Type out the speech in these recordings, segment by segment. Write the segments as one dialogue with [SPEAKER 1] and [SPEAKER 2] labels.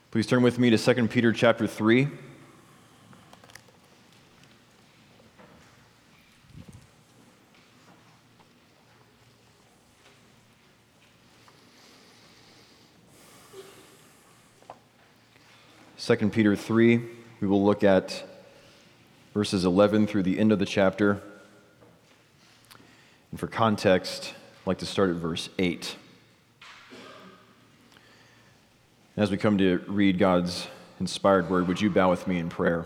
[SPEAKER 1] Please turn with me to 2 Peter chapter 3. Second Peter 3, we will look at verses 11 through the end of the chapter. And for context, I'd like to start at verse 8. And as we come to read God's inspired word, would you bow with me in prayer?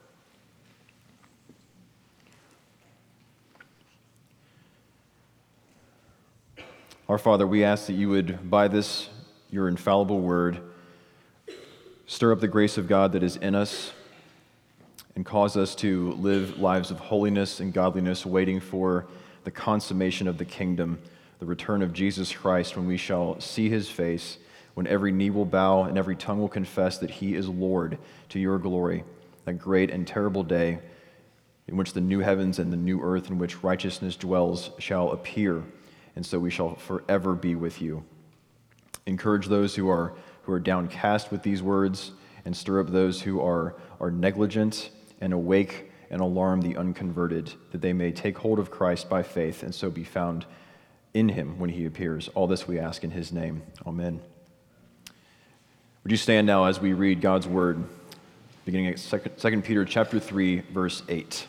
[SPEAKER 1] Our Father, we ask that you would, by this, your infallible word, stir up the grace of God that is in us and cause us to live lives of holiness and godliness, waiting for the consummation of the kingdom, the return of Jesus Christ, when we shall see his face, when every knee will bow and every tongue will confess that he is Lord, to your glory, that great and terrible day in which the new heavens and the new earth in which righteousness dwells shall appear, and so we shall forever be with you. Encourage those who are downcast with these words, and stir up those who are negligent, and awake and alarm the unconverted, that they may take hold of Christ by faith and so be found in him when he appears. All this we ask in his name. Amen. Would you stand now as we read God's word, beginning at 2 Peter chapter 3, verse 8.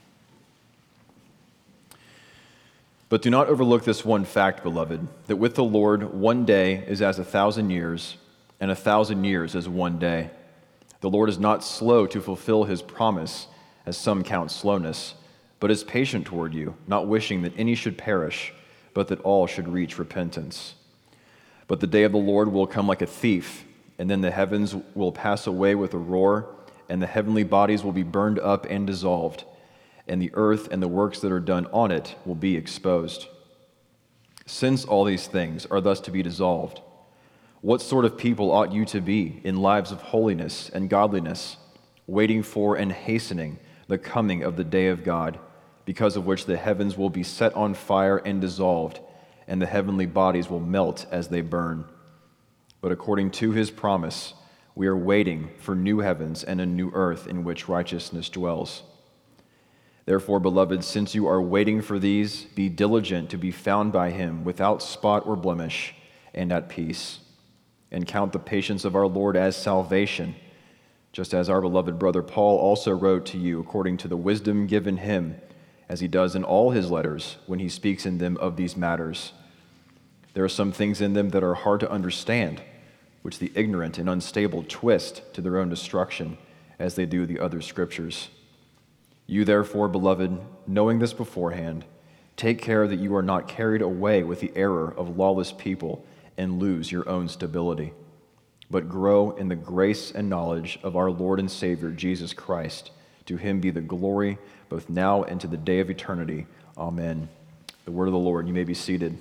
[SPEAKER 1] But do not overlook this one fact, beloved, that with the Lord 1 day is as 1,000 years, and 1,000 years as 1 day. The Lord is not slow to fulfill his promise, as some count slowness, but is patient toward you, not wishing that any should perish, but that all should reach repentance. But the day of the Lord will come like a thief, and then the heavens will pass away with a roar, and the heavenly bodies will be burned up and dissolved, and the earth and the works that are done on it will be exposed. Since all these things are thus to be dissolved, what sort of people ought you to be in lives of holiness and godliness, waiting for and hastening the coming of the day of God, because of which the heavens will be set on fire and dissolved, and the heavenly bodies will melt as they burn? But according to his promise, we are waiting for new heavens and a new earth in which righteousness dwells. Therefore, beloved, since you are waiting for these, be diligent to be found by him without spot or blemish and at peace. And count the patience of our Lord as salvation, just as our beloved brother Paul also wrote to you according to the wisdom given him, as he does in all his letters when he speaks in them of these matters. There are some things in them that are hard to understand, which the ignorant and unstable twist to their own destruction, as they do the other scriptures. You therefore, beloved, knowing this beforehand, take care that you are not carried away with the error of lawless people and lose your own stability, but grow in the grace and knowledge of our Lord and Savior, Jesus Christ. To him be the glory, both now and to the day of eternity. Amen. The word of the Lord. You may be seated.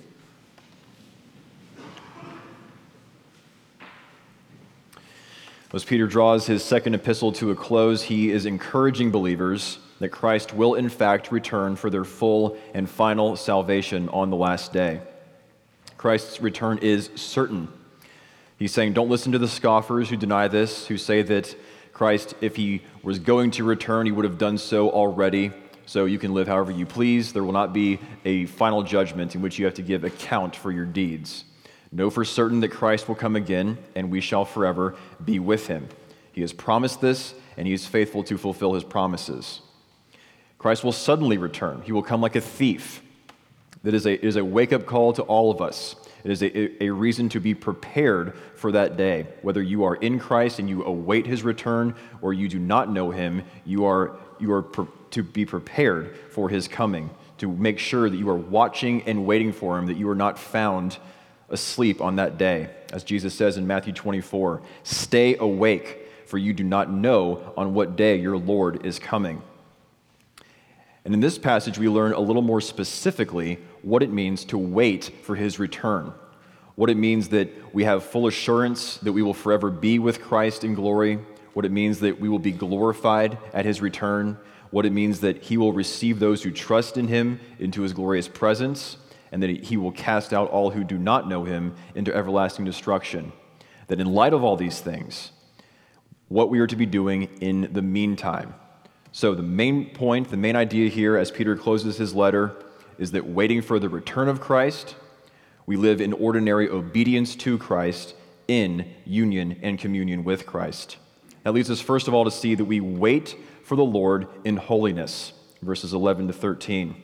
[SPEAKER 1] As Peter draws his second epistle to a close, he is encouraging believers that Christ will in fact return for their full and final salvation on the last day. Christ's return is certain. He's saying, don't listen to the scoffers who deny this, who say that Christ, if he was going to return, he would have done so already, so you can live however you please. There will not be a final judgment in which you have to give account for your deeds. Know for certain that Christ will come again, and we shall forever be with him. He has promised this, and he is faithful to fulfill his promises. Christ will suddenly return. He will come like a thief. That is a wake-up call to all of us. It is a reason to be prepared for that day. Whether you are in Christ and you await his return, or you do not know him, you are to be prepared for his coming, to make sure that you are watching and waiting for him, that you are not found asleep on that day. As Jesus says in Matthew 24, stay awake, for you do not know on what day your Lord is coming. And in this passage, we learn a little more specifically what it means to wait for his return, what it means that we have full assurance that we will forever be with Christ in glory, what it means that we will be glorified at his return, what it means that he will receive those who trust in him into his glorious presence, and that he will cast out all who do not know him into everlasting destruction. That in light of all these things, what we are to be doing in the meantime. So the main point, the main idea here as Peter closes his letter is that waiting for the return of Christ, we live in ordinary obedience to Christ in union and communion with Christ. That leads us first of all to see that we wait for the Lord in holiness, verses 11 to 13.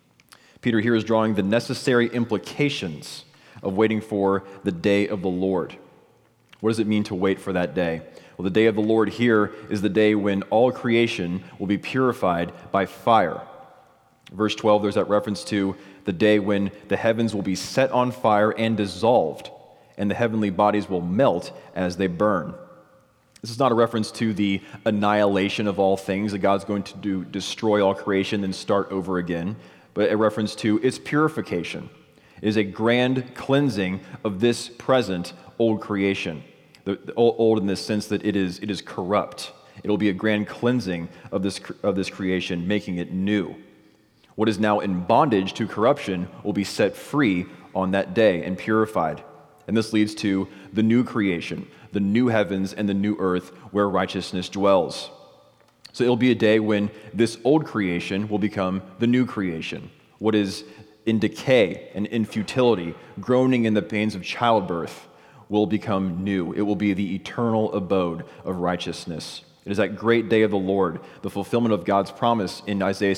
[SPEAKER 1] Peter here is drawing the necessary implications of waiting for the day of the Lord. What does it mean to wait for that day? Well, the day of the Lord here is the day when all creation will be purified by fire. Verse 12, there's that reference to the day when the heavens will be set on fire and dissolved, and the heavenly bodies will melt as they burn. This is not a reference to the annihilation of all things, that God's going to destroy all creation and start over again, but a reference to its purification. It is a grand cleansing of this present old creation. The old in the sense that it is corrupt. It will be a grand cleansing of this creation, making it new. What is now in bondage to corruption will be set free on that day and purified. And this leads to the new creation, the new heavens and the new earth where righteousness dwells. So it'll be a day when this old creation will become the new creation. What is in decay and in futility, groaning in the pains of childbirth, will become new. It will be the eternal abode of righteousness. It is that great day of the Lord, the fulfillment of God's promise in Isaiah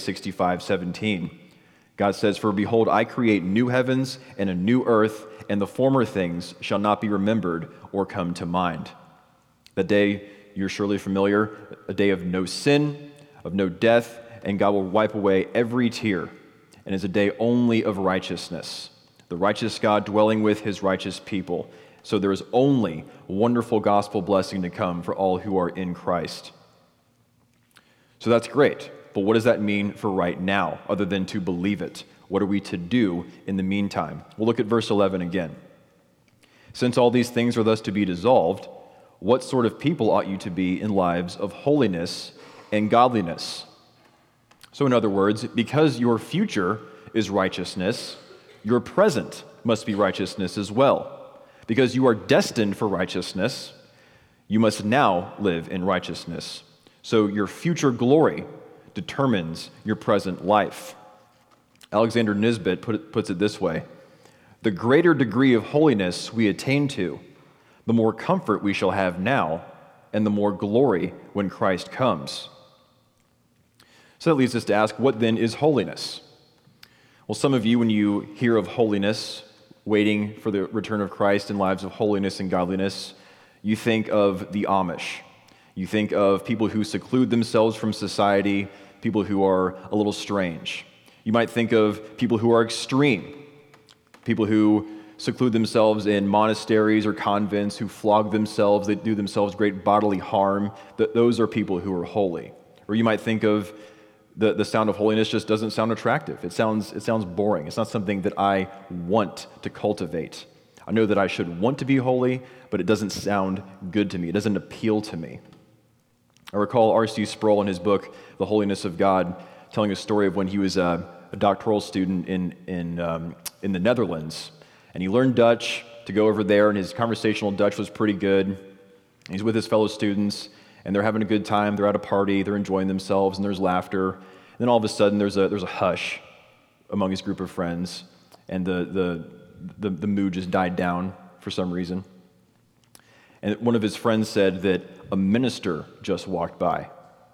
[SPEAKER 1] 65:17. God says, "For behold, I create new heavens and a new earth, and the former things shall not be remembered or come to mind." The day, you're surely familiar, a day of no sin, of no death, and God will wipe away every tear, and is a day only of righteousness. The righteous God dwelling with his righteous people. So there is only wonderful gospel blessing to come for all who are in Christ. So that's great, but what does that mean for right now, other than to believe it? What are we to do in the meantime? We'll look at verse 11 again. "Since all these things are thus to be dissolved, what sort of people ought you to be in lives of holiness and godliness?" So in other words, because your future is righteousness, your present must be righteousness as well. Because you are destined for righteousness, you must now live in righteousness. So your future glory determines your present life. Alexander Nisbet puts it this way: "The greater degree of holiness we attain to, the more comfort we shall have now, and the more glory when Christ comes." So that leads us to ask, what then is holiness? Well, some of you, when you hear of holiness, waiting for the return of Christ in lives of holiness and godliness, you think of the Amish. You think of people who seclude themselves from society, people who are a little strange. You might think of people who are extreme, people who seclude themselves in monasteries or convents, who flog themselves, they do themselves great bodily harm. Those are people who are holy. Or you might think of the sound of holiness just doesn't sound attractive. It sounds boring. It's not something that I want to cultivate. I know that I should want to be holy, but it doesn't sound good to me. It doesn't appeal to me. I recall R.C. Sproul in his book, The Holiness of God, telling a story of when he was a doctoral student in the Netherlands. And he learned Dutch to go over there, and his conversational Dutch was pretty good. He's with his fellow students, and they're having a good time. They're at a party. They're enjoying themselves, and there's laughter. And then all of a sudden, there's a hush among his group of friends, and the mood just died down for some reason. And one of his friends said that a minister just walked by.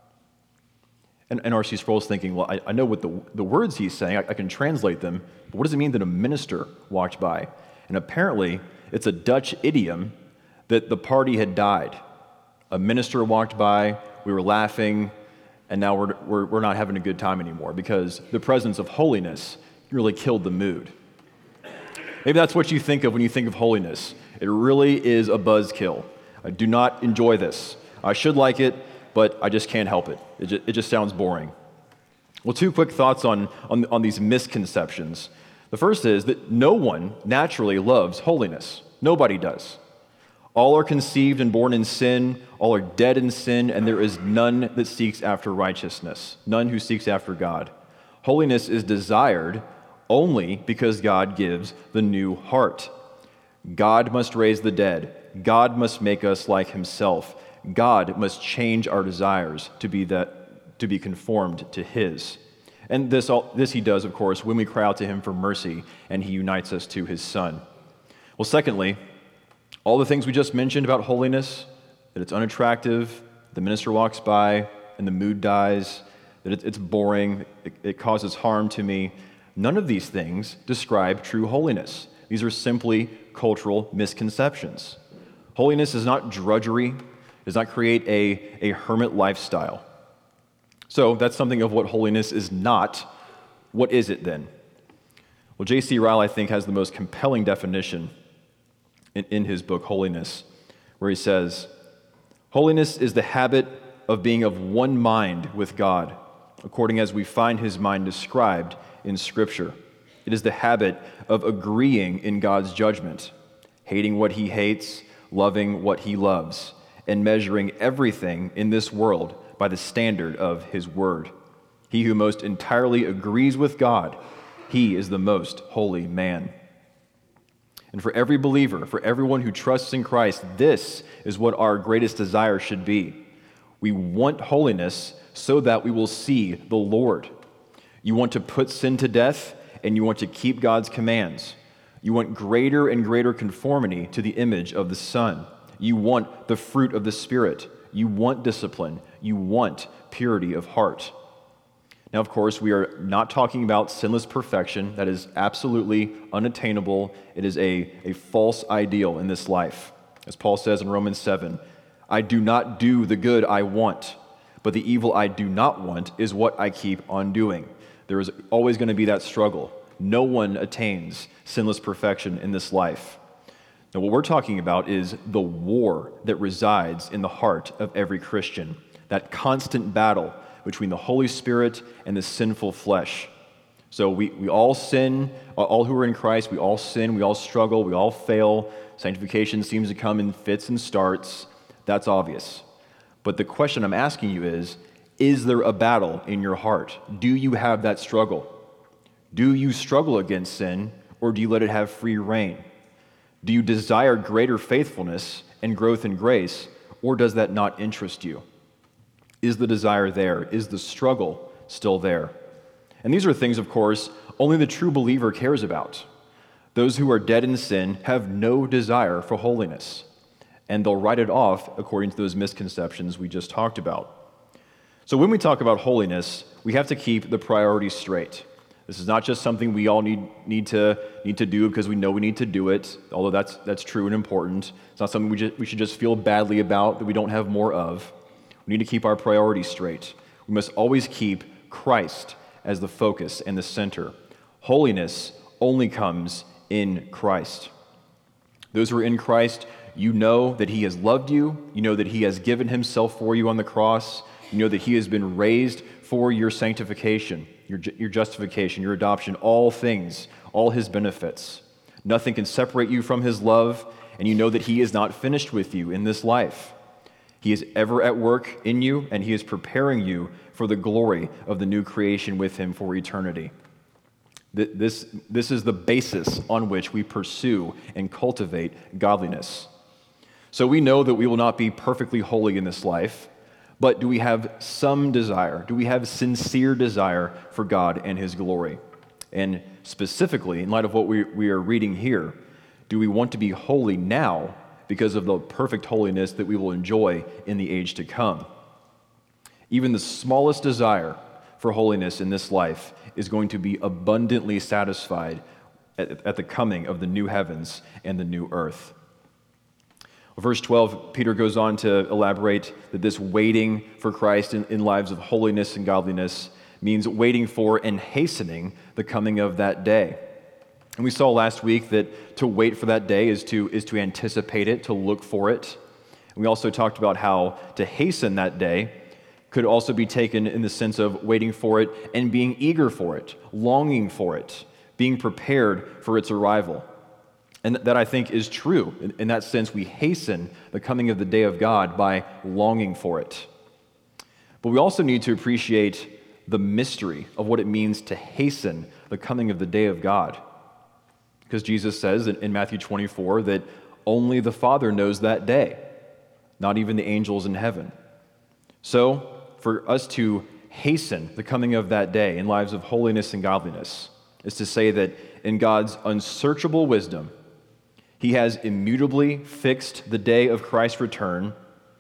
[SPEAKER 1] And R.C. Sproul's thinking, well, I know what the words he's saying. I can translate them. But what does it mean that a minister walked by? And apparently, it's a Dutch idiom that the party had died. A minister walked by, we were laughing, and now we're not having a good time anymore because the presence of holiness really killed the mood. Maybe that's what you think of when you think of holiness. It really is a buzzkill. I do not enjoy this. I should like it, but I just can't help it. It just sounds boring. Well, two quick thoughts on these misconceptions. The first is that no one naturally loves holiness. Nobody does. All are conceived and born in sin, all are dead in sin, and there is none that seeks after righteousness, none who seeks after God. Holiness is desired only because God gives the new heart. God must raise the dead. God must make us like himself. God must change our desires to be conformed to his. And this he does, of course, when we cry out to him for mercy and he unites us to his Son. Well, secondly, all the things we just mentioned about holiness, that it's unattractive, the minister walks by and the mood dies, that it's boring, it causes harm to me, none of these things describe true holiness. These are simply cultural misconceptions. Holiness is not drudgery, does not create a hermit lifestyle. So that's something of what holiness is not. What is it then? Well, J.C. Ryle, I think, has the most compelling definition in his book, Holiness, where he says, "Holiness is the habit of being of one mind with God, according as we find his mind described in Scripture. It is the habit of agreeing in God's judgment, hating what he hates, loving what he loves, and measuring everything in this world by the standard of his word. He who most entirely agrees with God, he is the most holy man." And for every believer, for everyone who trusts in Christ, this is what our greatest desire should be. We want holiness so that we will see the Lord. You want to put sin to death, and you want to keep God's commands. You want greater and greater conformity to the image of the Son. You want the fruit of the Spirit. You want discipline. You want purity of heart. Now, of course, we are not talking about sinless perfection. That is absolutely unattainable. It is a false ideal in this life. As Paul says in Romans 7, "I do not do the good I want, but the evil I do not want is what I keep on doing." There is always going to be that struggle. No one attains sinless perfection in this life. Now, what we're talking about is the war that resides in the heart of every Christian, that constant battle between the Holy Spirit and the sinful flesh. So we all sin, all who are in Christ, we all sin, we all struggle, we all fail. Sanctification seems to come in fits and starts. That's obvious. But the question I'm asking you is there a battle in your heart? Do you have that struggle? Do you struggle against sin, or do you let it have free reign? Do you desire greater faithfulness and growth in grace, or does that not interest you? Is the desire there? Is the struggle still there? And these are things, of course, only the true believer cares about. Those who are dead in sin have no desire for holiness, and they'll write it off according to those misconceptions we just talked about. So when we talk about holiness, we have to keep the priorities straight. This is not just something we all need to do because we know we need to do it, although that's true and important. It's not something we should just feel badly about that we don't have more of. We need to keep our priorities straight. We must always keep Christ as the focus and the center. Holiness only comes in Christ. Those who are in Christ, you know that he has loved you. You know that he has given himself for you on the cross. You know that he has been raised for your sanctification, your justification, your adoption, all things, all his benefits. Nothing can separate you from his love, and you know that he is not finished with you in this life. He is ever at work in you, and he is preparing you for the glory of the new creation with him for eternity. This is the basis on which we pursue and cultivate godliness. So we know that we will not be perfectly holy in this life, but do we have some desire? Do we have sincere desire for God and his glory? And specifically, in light of what we are reading here, do we want to be holy now because of the perfect holiness that we will enjoy in the age to come? Even the smallest desire for holiness in this life is going to be abundantly satisfied at the coming of the new heavens and the new earth. Verse 12, Peter goes on to elaborate that this waiting for Christ in lives of holiness and godliness means waiting for and hastening the coming of that day. And we saw last week that to wait for that day is to anticipate it, to look for it. And we also talked about how to hasten that day could also be taken in the sense of waiting for it and being eager for it, longing for it, being prepared for its arrival. And that, I think, is true. In that sense, we hasten the coming of the day of God by longing for it. But we also need to appreciate the mystery of what it means to hasten the coming of the day of God. Because Jesus says in Matthew 24 that only the Father knows that day. not even the angels in heaven. So, for us to hasten the coming of that day in lives of holiness and godliness is to say that in God's unsearchable wisdom, he has immutably fixed the day of Christ's return,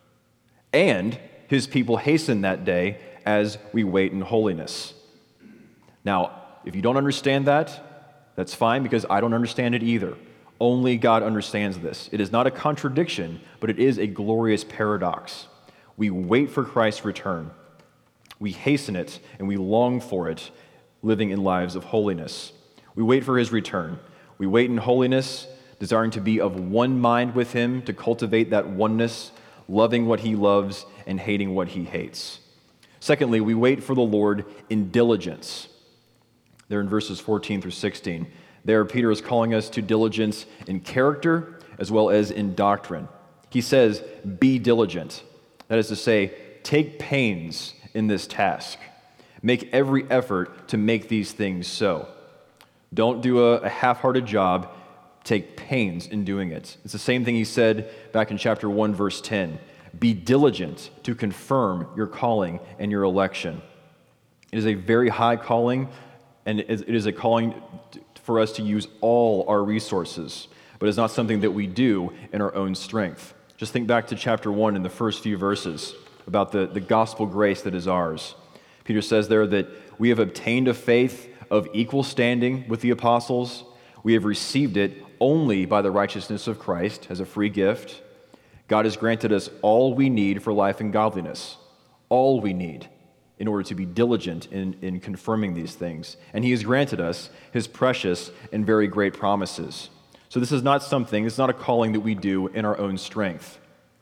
[SPEAKER 1] and his people hasten that day as we wait in holiness. Now, if you don't understand that, that's fine, because I don't understand it either. Only God understands this. It is not a contradiction, but it is a glorious paradox. We wait for Christ's return. We hasten it, and we long for it, living in lives of holiness. We wait for his return. We wait in holiness, desiring to be of one mind with him, to cultivate that oneness, loving what he loves and hating what he hates. Secondly, we wait for the Lord in diligence. There in verses 14 through 16. There, Peter is calling us to diligence in character as well as in doctrine. He says, be diligent. That is to say, take pains in this task. Make every effort to make these things so. Don't do a half-hearted job. Take pains in doing it. It's the same thing he said back in chapter 1, verse 10. Be diligent to confirm your calling and your election. It is a very high calling, and it is a calling for us to use all our resources, but it's not something that we do in our own strength. Just think back to chapter 1 in the first few verses about the gospel grace that is ours. Peter says there that we have obtained a faith of equal standing with the apostles. We have received it only by the righteousness of Christ as a free gift. God has granted us all we need for life and godliness, all we need in order to be diligent in confirming these things. And he has granted us his precious and very great promises. So this is not something, it's not a calling that we do in our own strength.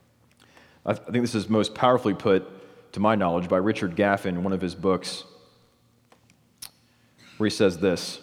[SPEAKER 1] I think this is most powerfully put, to my knowledge, by Richard Gaffin in one of his books, where he says this: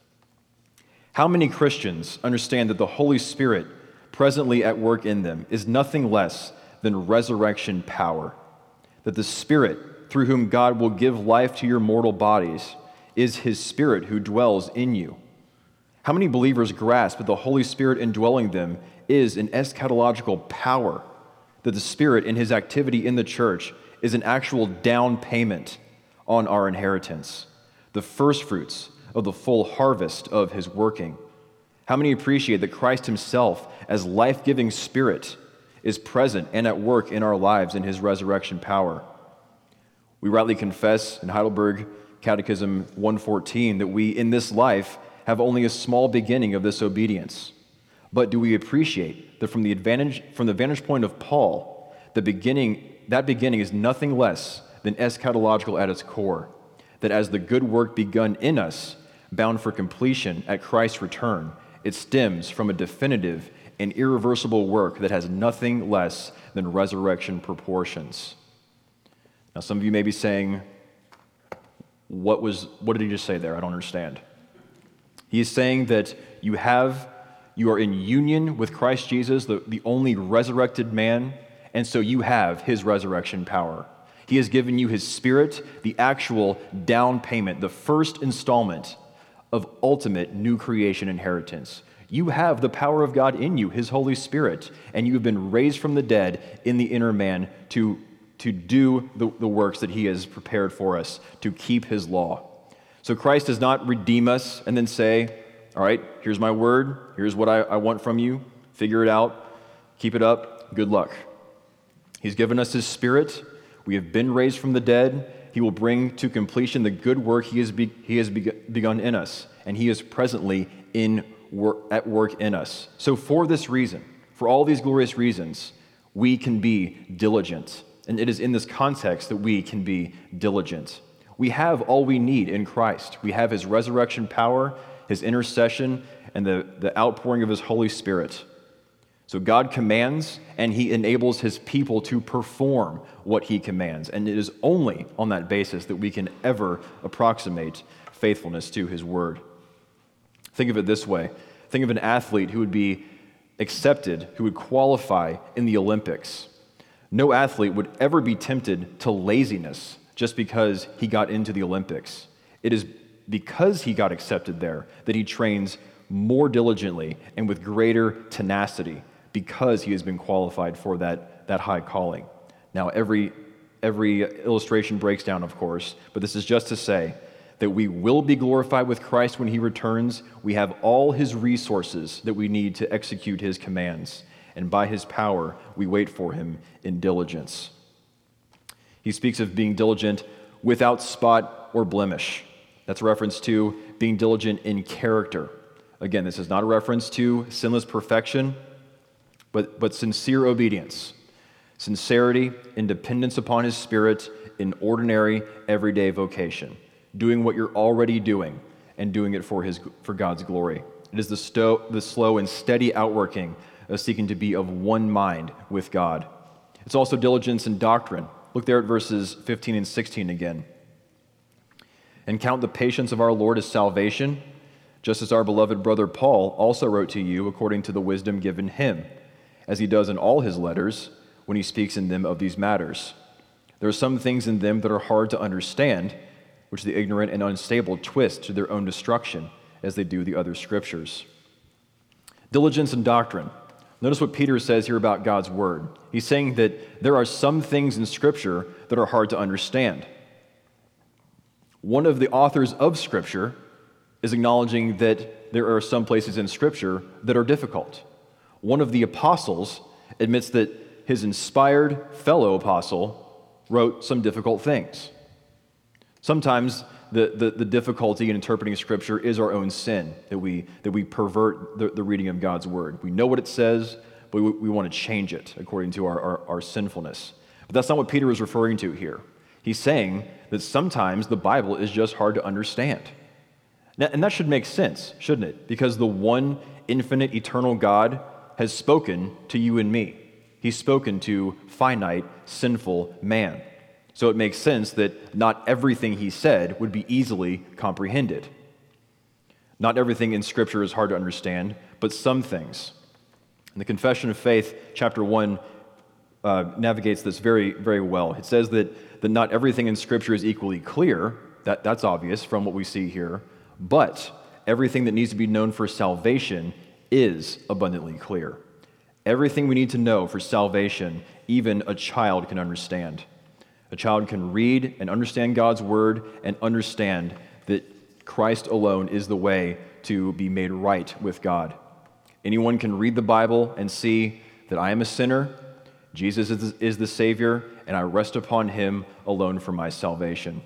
[SPEAKER 1] how many Christians understand that the Holy Spirit presently at work in them is nothing less than resurrection power, that the Spirit through whom God will give life to your mortal bodies is his Spirit who dwells in you? How many believers grasp that the Holy Spirit indwelling them is an eschatological power, that the Spirit in his activity in the church is an actual down payment on our inheritance, the first fruits of the full harvest of his working? How many appreciate that Christ himself, as life-giving Spirit, is present and at work in our lives in his resurrection power? We rightly confess in Heidelberg Catechism 114 that we, in this life, have only a small beginning of this obedience. But do we appreciate that from the vantage point of Paul, that beginning is nothing less than eschatological at its core, that as the good work begun in us, bound for completion at Christ's return, it stems from a definitive and irreversible work that has nothing less than resurrection proportions. Now, some of you may be saying, what did he just say there? I don't understand. He is saying that you are in union with Christ Jesus, the only resurrected man, and so you have his resurrection power. He has given you his Spirit, the actual down payment, the first installment of ultimate new creation inheritance. You have the power of God in you, his Holy Spirit, and you have been raised from the dead in the inner man to do the works that he has prepared for us, to keep his law. So Christ does not redeem us and then say, all right, here's my word, here's what I want from you, figure it out, keep it up, good luck. He's given us his Spirit, we have been raised from the dead, he will bring to completion the good work he has begun in us, and he is presently at work in us. So for this reason, for all these glorious reasons, we can be diligent. And it is in this context that we can be diligent. We have all we need in Christ. We have his resurrection power, his intercession, and the outpouring of his Holy Spirit. So God commands, and he enables his people to perform what he commands. And it is only on that basis that we can ever approximate faithfulness to his word. Think of it this way. Think of an athlete who would be accepted, who would qualify in the Olympics. No athlete would ever be tempted to laziness just because he got into the Olympics. It is because he got accepted there that he trains more diligently and with greater tenacity because he has been qualified for that high calling. Now, every illustration breaks down, of course, but this is just to say that we will be glorified with Christ when he returns. We have all his resources that we need to execute his commands, and by his power, we wait for him in diligence. He speaks of being diligent without spot or blemish. That's a reference to being diligent in character. Again, this is not a reference to sinless perfection, but sincere obedience, sincerity and dependence upon his Spirit in ordinary, everyday vocation, doing what you're already doing and doing it for God's glory. It is the slow and steady outworking of seeking to be of one mind with God. It's also diligence in doctrine. Look there at verses 15 and 16 again. And count the patience of our Lord as salvation, just as our beloved brother Paul also wrote to you according to the wisdom given him, as he does in all his letters when he speaks in them of these matters. There are some things in them that are hard to understand, which the ignorant and unstable twist to their own destruction, as they do the other scriptures. Diligence in doctrine. Notice what Peter says here about God's word. He's saying that there are some things in Scripture that are hard to understand. One of the authors of Scripture is acknowledging that there are some places in Scripture that are difficult. One of the apostles admits that his inspired fellow apostle wrote some difficult things. Sometimes the difficulty in interpreting Scripture is our own sin, that we pervert the reading of God's Word. We know what it says, but we want to change it according to our sinfulness. But that's not what Peter is referring to here. He's saying that sometimes the Bible is just hard to understand. Now, and that should make sense, shouldn't it? Because the one infinite, eternal God has spoken to you and me. He's spoken to finite, sinful man. So it makes sense that not everything he said would be easily comprehended. Not everything in Scripture is hard to understand, but some things. And the Confession of Faith, chapter 1, navigates this very, very well. It says that not everything in Scripture is equally clear. That's obvious from what we see here. But everything that needs to be known for salvation is abundantly clear. Everything we need to know for salvation, even a child can understand. A child can read and understand God's word and understand that Christ alone is the way to be made right with God. Anyone can read the Bible and see that I am a sinner, Jesus is the Savior, and I rest upon him alone for my salvation.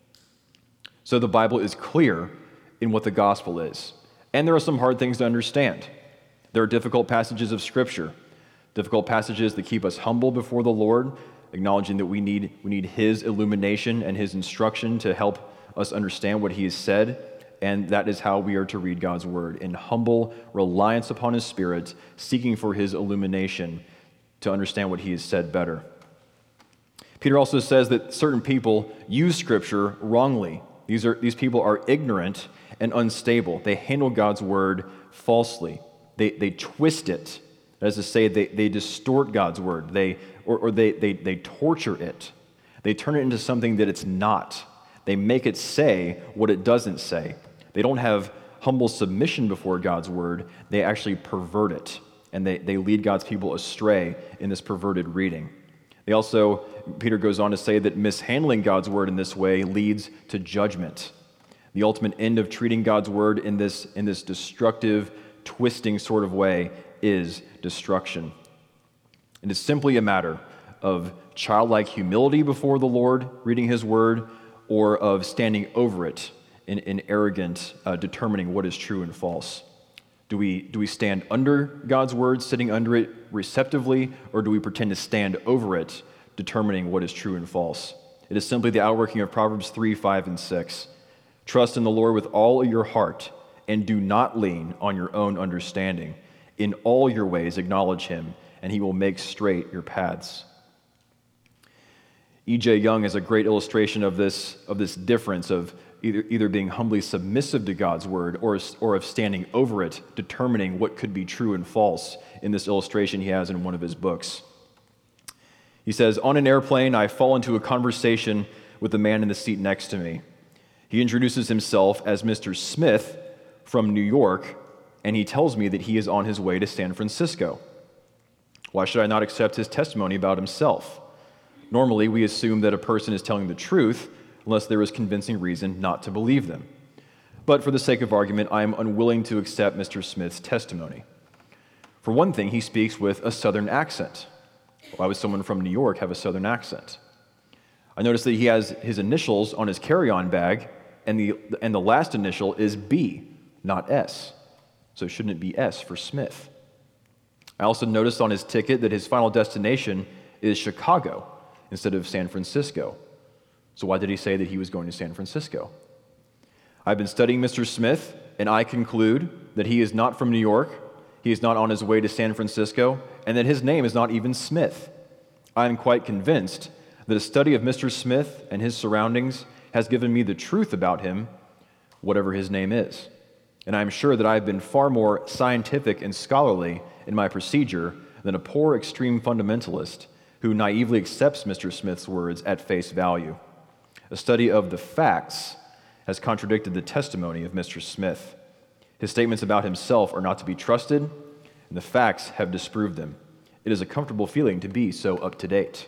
[SPEAKER 1] So the Bible is clear in what the gospel is. And there are some hard things to understand. There are difficult passages of Scripture, difficult passages that keep us humble before the Lord, acknowledging that we need his illumination and his instruction to help us understand what he has said, and that is how we are to read God's word, in humble reliance upon his Spirit, seeking for his illumination to understand what he has said better. Peter also says that certain people use Scripture wrongly. These people are ignorant and unstable. They handle God's word falsely. They twist it. That is to say, they distort God's word. They torture it. They turn it into something that it's not. They make it say what it doesn't say. They don't have humble submission before God's word. They actually pervert it, and they lead God's people astray in this perverted reading. Peter goes on to say that mishandling God's word in this way leads to judgment. The ultimate end of treating God's word in this destructive, twisting sort of way is destruction. It is simply a matter of childlike humility before the Lord, reading his word, or of standing over it in arrogant determining what is true and false. Do we stand under God's word, sitting under it receptively, or do we pretend to stand over it, determining what is true and false? It is simply the outworking of Proverbs 3, 5, and 6. Trust in the Lord with all your heart, and do not lean on your own understanding. In all your ways acknowledge him, and he will make straight your paths. E.J. Young is a great illustration of this difference of either being humbly submissive to God's word or of standing over it, determining what could be true and false in this illustration he has in one of his books. He says, on an airplane, I fall into a conversation with the man in the seat next to me. He introduces himself as Mr. Smith from New York, and he tells me that he is on his way to San Francisco. Why should I not accept his testimony about himself? Normally, we assume that a person is telling the truth unless there is convincing reason not to believe them. But for the sake of argument, I am unwilling to accept Mr. Smith's testimony. For one thing, he speaks with a southern accent. Why would someone from New York have a southern accent? I noticed that he has his initials on his carry-on bag, and the last initial is B, not S. So shouldn't it be S for Smith? I also noticed on his ticket that his final destination is Chicago instead of San Francisco. So why did he say that he was going to San Francisco? I've been studying Mr. Smith, and I conclude that he is not from New York, he is not on his way to San Francisco, and that his name is not even Smith. I am quite convinced that a study of Mr. Smith and his surroundings has given me the truth about him, whatever his name is. And I am sure that I have been far more scientific and scholarly in my procedure than a poor extreme fundamentalist who naively accepts Mr. Smith's words at face value. A study of the facts has contradicted the testimony of Mr. Smith. His statements about himself are not to be trusted, and the facts have disproved them. It is a comfortable feeling to be so up to date.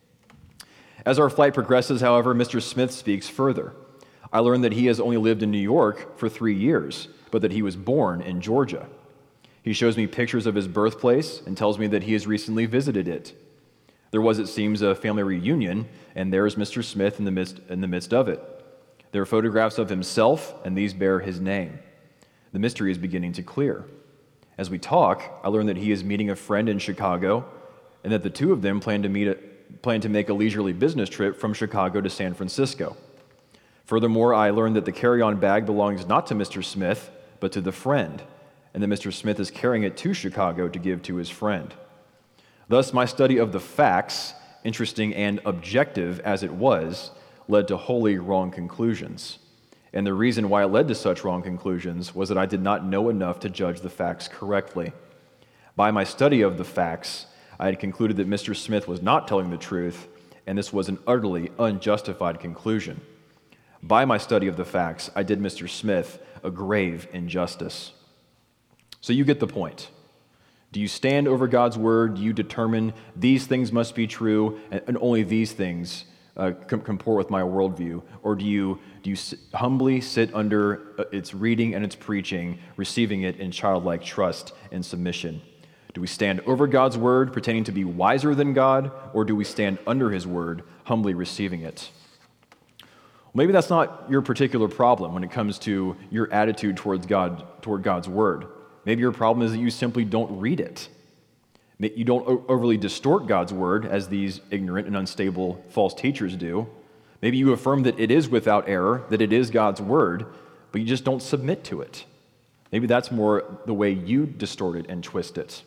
[SPEAKER 1] As our flight progresses, however, Mr. Smith speaks further. I learned that he has only lived in New York for 3 years, but that he was born in Georgia. He shows me pictures of his birthplace and tells me that he has recently visited it. There was, it seems, a family reunion, and there is Mr. Smith in the midst of it. There are photographs of himself, and these bear his name. The mystery is beginning to clear. As we talk, I learn that he is meeting a friend in Chicago, and that the two of them plan to make a leisurely business trip from Chicago to San Francisco. Furthermore, I learned that the carry-on bag belongs not to Mr. Smith, but to the friend, and that Mr. Smith is carrying it to Chicago to give to his friend. Thus, my study of the facts, interesting and objective as it was, led to wholly wrong conclusions. And the reason why it led to such wrong conclusions was that I did not know enough to judge the facts correctly. By my study of the facts, I had concluded that Mr. Smith was not telling the truth, and this was an utterly unjustified conclusion. By my study of the facts, I did Mr. Smith a grave injustice. So you get the point. Do you stand over God's word? Do you determine these things must be true, and only these things comport with my worldview? Or do you humbly sit under its reading and its preaching, receiving it in childlike trust and submission? Do we stand over God's word, pretending to be wiser than God, or do we stand under his word, humbly receiving it? Maybe that's not your particular problem when it comes to your attitude toward God's word. Maybe your problem is that you simply don't read it. You don't overly distort God's word, as these ignorant and unstable false teachers do. Maybe you affirm that it is without error, that it is God's word, but you just don't submit to it. Maybe that's more the way you distort it and twist it.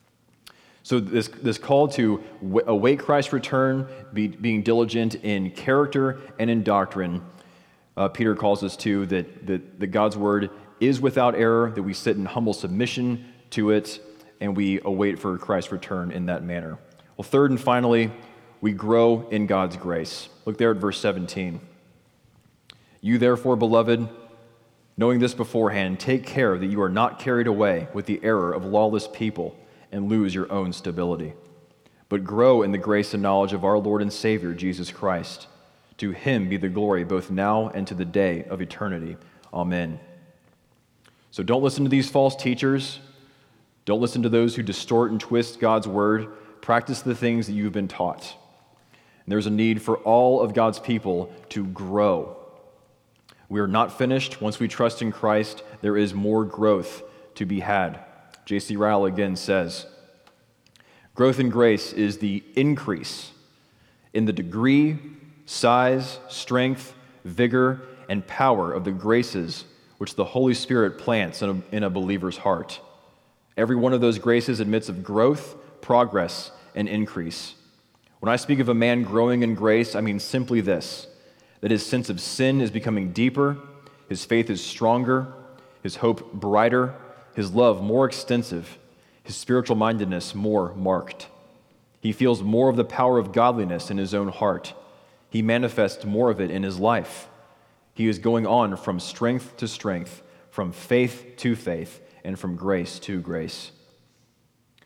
[SPEAKER 1] So this call to await Christ's return, being diligent in character and in doctrine, Peter calls us to that God's word is without error, that we sit in humble submission to it, and we await for Christ's return in that manner. Well, third and finally, we grow in God's grace. Look there at verse 17. You therefore, beloved, knowing this beforehand, take care that you are not carried away with the error of lawless people and lose your own stability, but grow in the grace and knowledge of our Lord and Savior, Jesus Christ. To him be the glory both now and to the day of eternity. Amen. So don't listen to these false teachers. Don't listen to those who distort and twist God's word. Practice the things that you've been taught. And there's a need for all of God's people to grow. We are not finished. Once we trust in Christ, there is more growth to be had. J.C. Ryle again says, growth in grace is the increase in the degree, size, strength, vigor, and power of the graces which the Holy Spirit plants in a believer's heart. Every one of those graces admits of growth, progress, and increase. When I speak of a man growing in grace, I mean simply this, that his sense of sin is becoming deeper, his faith is stronger, his hope brighter, his love more extensive, his spiritual mindedness more marked. He feels more of the power of godliness in his own heart. He manifests more of it in his life. He is going on from strength to strength, from faith to faith, and from grace to grace.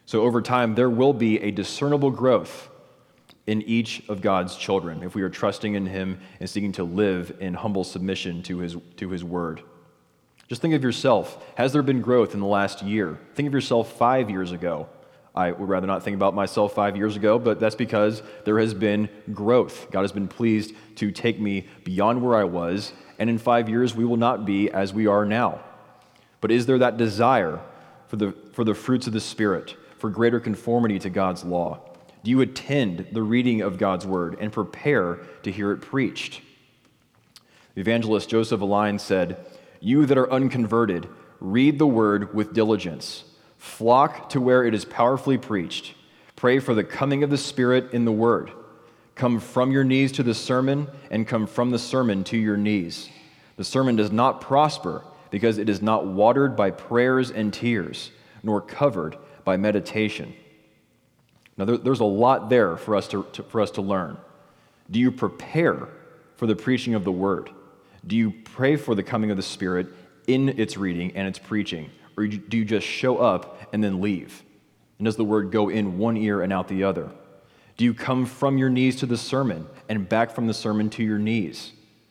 [SPEAKER 1] So over time, there will be a discernible growth in each of God's children if we are trusting in him and seeking to live in humble submission to his word. Just think of yourself. Has there been growth in the last year? Think of yourself 5 years ago. I would rather not think about myself 5 years ago, but that's because there has been growth. God has been pleased to take me beyond where I was, and in 5 years we will not be as we are now. But is there that desire for the fruits of the Spirit, for greater conformity to God's law? Do you attend the reading of God's word and prepare to hear it preached? The evangelist Joseph Allein said, "You that are unconverted, read the word with diligence. Flock to where it is powerfully preached. Pray for the coming of the Spirit in the word. Come from your knees to the sermon, and come from the sermon to your knees. The sermon does not prosper because it is not watered by prayers and tears, nor covered by meditation." Now, there's a lot there for us to learn. Do you prepare for the preaching of the word? Do you pray for the coming of the Spirit in its reading and its preaching? Or do you just show up and then leave? And does the word go in one ear and out the other? Do you come from your knees to the sermon and back from the sermon to your knees?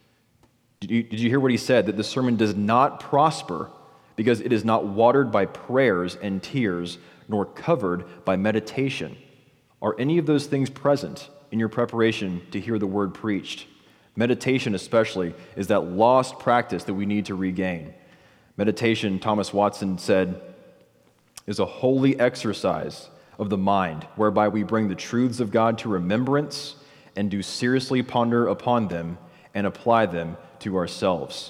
[SPEAKER 1] Did you hear what he said? That the sermon does not prosper because it is not watered by prayers and tears, nor covered by meditation. Are any of those things present in your preparation to hear the word preached? Meditation especially is that lost practice that we need to regain. Meditation, Thomas Watson said, is a holy exercise of the mind, whereby we bring the truths of God to remembrance and do seriously ponder upon them and apply them to ourselves.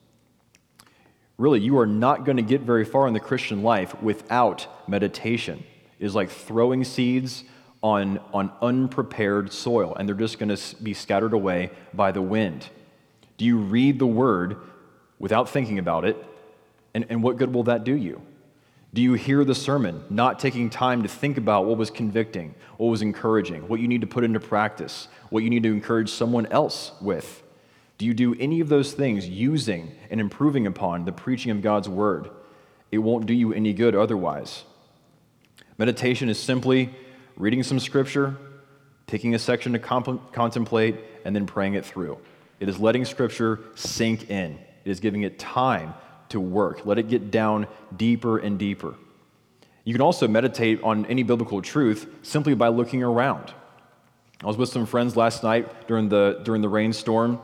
[SPEAKER 1] Really, you are not going to get very far in the Christian life without meditation. It is like throwing seeds on unprepared soil, and they're just going to be scattered away by the wind. Do you read the word without thinking about it? And what good will that do you? Do you hear the sermon, not taking time to think about what was convicting, what was encouraging, what you need to put into practice, what you need to encourage someone else with? Do you do any of those things using and improving upon the preaching of God's word? It won't do you any good otherwise. Meditation is simply reading some scripture, picking a section to contemplate, and then praying it through. It is letting scripture sink in. It is giving it time to work. Let it get down deeper and deeper. You can also meditate on any biblical truth simply by looking around. I was with some friends last night during the rainstorm,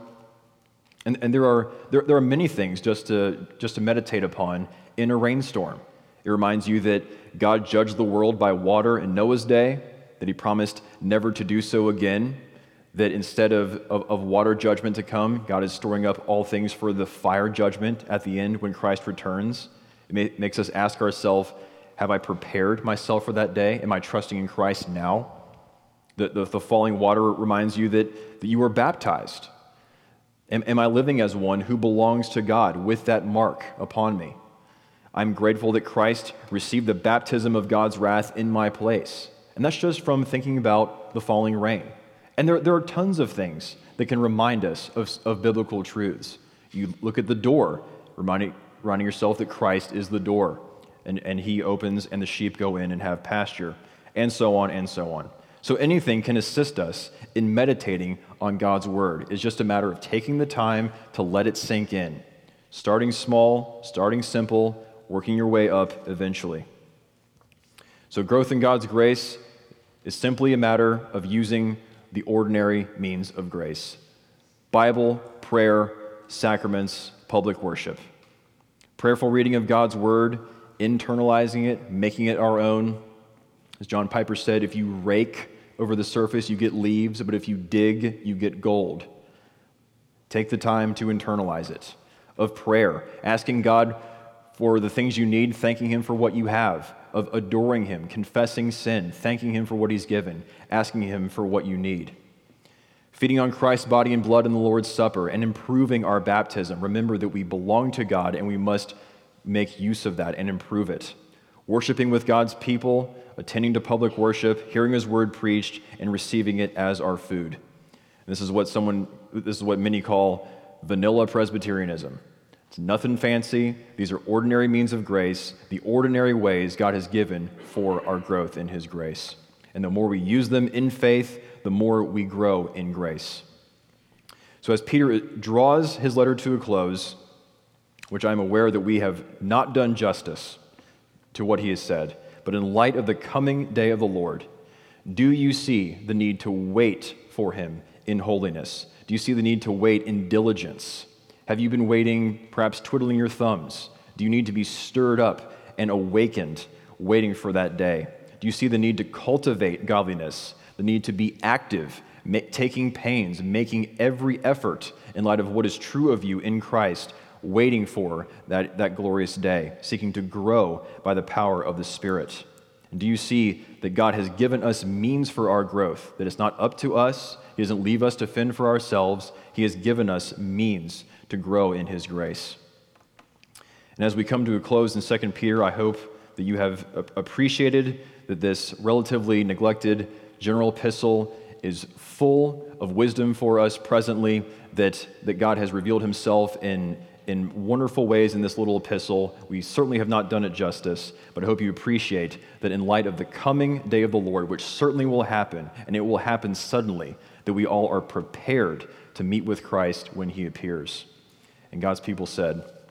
[SPEAKER 1] and there are many things just to meditate upon in a rainstorm. It reminds you that God judged the world by water in Noah's day, that he promised never to do so again, that instead of water judgment to come, God is storing up all things for the fire judgment at the end when Christ returns. It makes us ask ourselves, have I prepared myself for that day? Am I trusting in Christ now? The falling water reminds you that you were baptized. Am I living as one who belongs to God with that mark upon me? I'm grateful that Christ received the baptism of God's wrath in my place. And that's just from thinking about the falling rain. And there are tons of things that can remind us of biblical truths. You look at the door, reminding yourself that Christ is the door, and he opens and the sheep go in and have pasture, and so on and so on. So anything can assist us in meditating on God's word. It's just a matter of taking the time to let it sink in. Starting small, starting simple, working your way up eventually. So growth in God's grace is simply a matter of using the ordinary means of grace: Bible, prayer, sacraments, public worship. Prayerful reading of God's word, internalizing it, making it our own. As John Piper said, if you rake over the surface, you get leaves, but if you dig, you get gold. Take the time to internalize it. Of prayer, asking God for the things you need, thanking him for what you have. Of adoring him, confessing sin, thanking him for what he's given, asking him for what you need. Feeding on Christ's body and blood in the Lord's Supper and improving our baptism. Remember that we belong to God and we must make use of that and improve it. Worshiping with God's people, attending to public worship, hearing his word preached, and receiving it as our food. And this is what many call vanilla Presbyterianism. It's nothing fancy. These are ordinary means of grace, the ordinary ways God has given for our growth in his grace. And the more we use them in faith, the more we grow in grace. So as Peter draws his letter to a close, which I'm aware that we have not done justice to what he has said, but in light of the coming day of the Lord, do you see the need to wait for him in holiness? Do you see the need to wait in diligence? Have you been waiting, perhaps twiddling your thumbs? Do you need to be stirred up and awakened, waiting for that day? Do you see the need to cultivate godliness, the need to be active, taking pains, making every effort in light of what is true of you in Christ, waiting for that glorious day, seeking to grow by the power of the Spirit? And do you see that God has given us means for our growth, that it's not up to us, he doesn't leave us to fend for ourselves, he has given us means to grow in his grace. And as we come to a close in 2 Peter, I hope that you have appreciated that this relatively neglected general epistle is full of wisdom for us presently, that God has revealed himself in wonderful ways in this little epistle. We certainly have not done it justice, but I hope you appreciate that in light of the coming day of the Lord, which certainly will happen, and it will happen suddenly, that we all are prepared to meet with Christ when he appears. And God's people said,